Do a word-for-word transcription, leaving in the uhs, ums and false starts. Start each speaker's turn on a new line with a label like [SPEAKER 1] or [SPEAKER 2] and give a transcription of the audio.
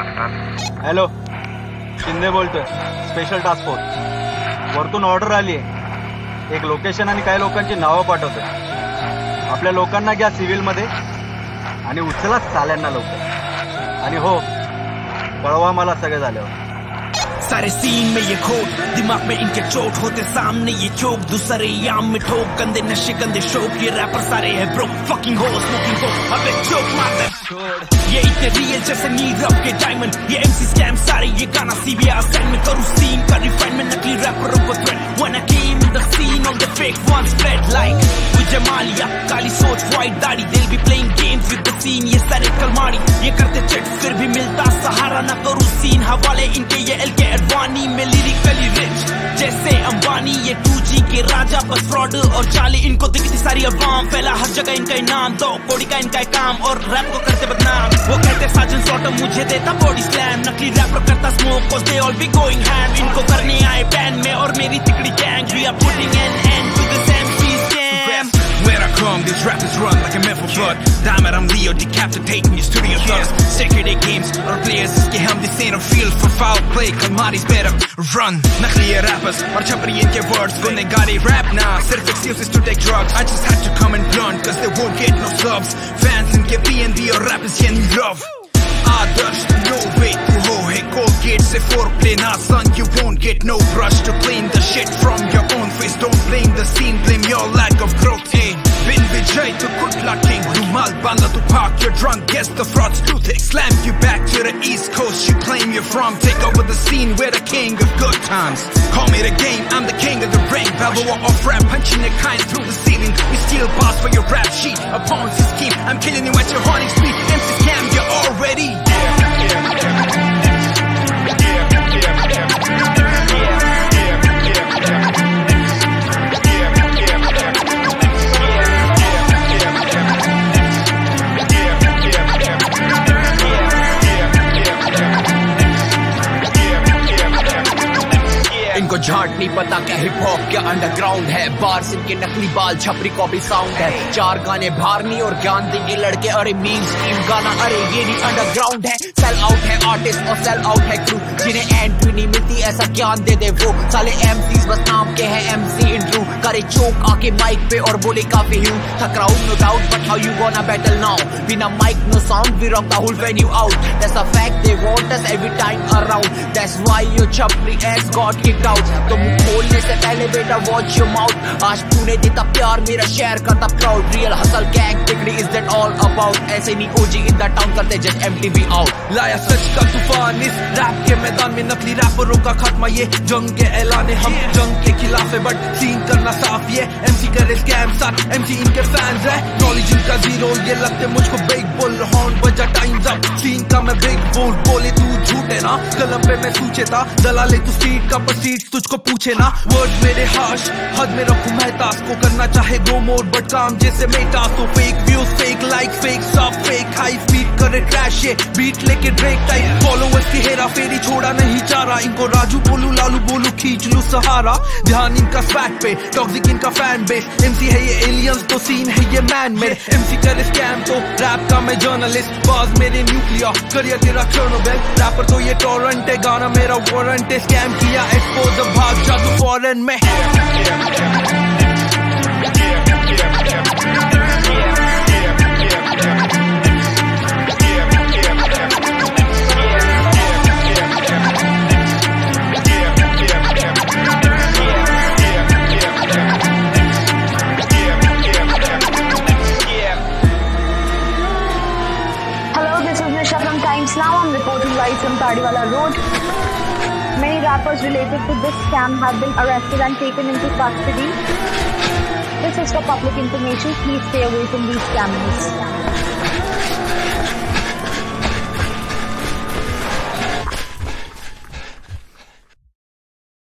[SPEAKER 1] Hello, Shinde बोलतोय, special task force. वरतून order आली आहे. एक लोकेशन आणि काही लोकांची नावं पाठवतोय. आपल्या लोकांना घ्या सिव्हिल मध्ये आणि उचला चाल्यांना लवकर. आणि हो, कळवा मला सगळे झाल्यावर.
[SPEAKER 2] सारे सीन में ये खोट, दिमाग में इनके चोट, होते सामने ये चोक, दूसरे याम में ठोक, गंदे नशे गंदे शौक, ये रैपर सारे है ब्रो, फकिंग हो स्मोकिंग हो, अबे चोक मार दे छोड़. ये इतने रियल जैसे नीरव के डायमंड, ये एमसी स्कैम सारे, ये गाना सीबीआई असाइनमेंट, करूं सीन का रिफाइनमेंट, नकली रैपरों को threat. When I came in the scene, all the fake ones fled like Vijay Mallya, काली सोच, white दाढ़ी, they'll be playing games with the scene, ये सारे कलमाड़ी, ये करते चेट, फिर भी मिलता सहारा, ना करूं सीन, हवाले इनके ये एल के अडवाणी में लिरिकली रिच जैसे अंबानी, ये टू जी के राजा बस फ्रॉड और चाली, इनको दिखती सारी अवाम, फैला हर जगह इनका इनाम, दो कोड़ी का इनका काम और रैप को करते बदनाम. वो कहते साजन सॉट मुझे देता बॉडी स्लैम, नकली रैपर करता smoke cause they all be going ham. इनको करने आए बैन में और मेरी तिकड़ी gang, we are putting an end to this M C scam.
[SPEAKER 3] Where I come, these rappers run like a meant for blood. Damn it, I'm Leo, decapitating your studio thugs. Security games, our players, इसके हम this ain't a field for foul play. Kalmari's better run. नकली rappers, और छपरी इनके words, गुनहगारी rap now. सिर्फ excuses to take drugs. I just had to come and blunt, cause they won't get no subs. Fans इनके P N D और rappers ये नहीं love. Others, no way to ho, hey Colgate से foreplay, nah son, you won't get no brush to clean the shit from your own face. Don't blame the scene, blame your lack of growth, eh. Bin Vijay to good luck king, Rumal Banda to park, you're drunk, guess the fraud's too thick. Slam you back to the east coast, you claim you're from, take over the scene, we're the king of good times. Call me the game, I'm the king of the ring, Balboa of rap, punching the kind through the ceiling. We steal bars for your rap sheet, a Ponzi scheme, I'm killing you at your haunting speed. M C scam, you're already
[SPEAKER 4] इनको झाट नहीं पता क्या hip hop क्या underground है. बार इनके नकली बाल छपरी कॉपी साउंड है. चार गाने भारनी और ज्ञान देंगे लड़के, अरे मीम स्कीम गाना, अरे ये नहीं अंडरग्राउंड है. सेल आउट है आर्टिस्ट और सेल आउट है क्रू, जिन्हें एंट्री नहीं मिलती ऐसा ज्ञान दे दे वो. साले एमसीज बस नाम के हैं, एमसी इंट्रू करे चोक आके माइक पे और बोले काफी हूँ. थकराऊ no doubt but how you gonna battle now, बिना mic no sound we rock the whole venue out. That's a fact, they want us every time around, that's why your छपरी एस गॉट किक्ड आउट. तो मुंह खोलने से पहले बेटा watch your mouth. आज तूने देता प्यार मेरा शहर करता प्राउड. रियल हसल गैंग तिकड़ी इज दैट ऑल अबाउट. ऐसे नहीं ओजी इन द टाउन करते जस्ट एमटीवी आउट.
[SPEAKER 3] लाया सच का तूफान इस रैप के मैदान में, नकली रैपरों का खात्मा ये जंग के ऐलान है. हम जंग के खिलाफ है बट सीन करना साफ, ये एमसी करे स्कैम साथ एमसी इनके फैंस है. नॉलेज इनका जीरो, ये लगते मुझको बिग बुल. हॉर्न बजा टाइम्स अप, सीन का मैं बिग बुल. बोले तू झूठे ना, कलम पे मैं सूचे था. दलाले तू सीट का पसीट तुझको पूछे ना. वर्ड मेरे हाश, हद में रखूं मैं टास्क को, करना चाहे गो मोड बट काम जैसे मेटा. तो fake views, fake like, fake stuff, fake high speed करे क्रैश, ये बीट लेके ड्रेक टाइप. फॉलोअर्स की हेरा फेरी छोड़ा नहीं चाह रहा. इनको राजू बोलू लालू बोलू खींच लू सहारा. ध्यान इनका स्वैग पे, टॉक्सिक इनका फैन बेस. एमसी है ये एलियंस तो सीन है ये मैन मेड. एमसी करे स्कैम तो रैप का मैं जर्नलिस्ट. बाज मेरे न्यूक्लियर, करियर तेरा चर्नोबिल. रैपर तो ये टॉरेंट है, गाना मेरा वारंट है. स्कैम किया एक्सपोज, अब भाग जा तू फॉरेन में.
[SPEAKER 5] Now I'm reporting live from Tadiwala Road. Many rappers related to this scam have been arrested and taken into custody. This is for public information. Please stay away from these scammers.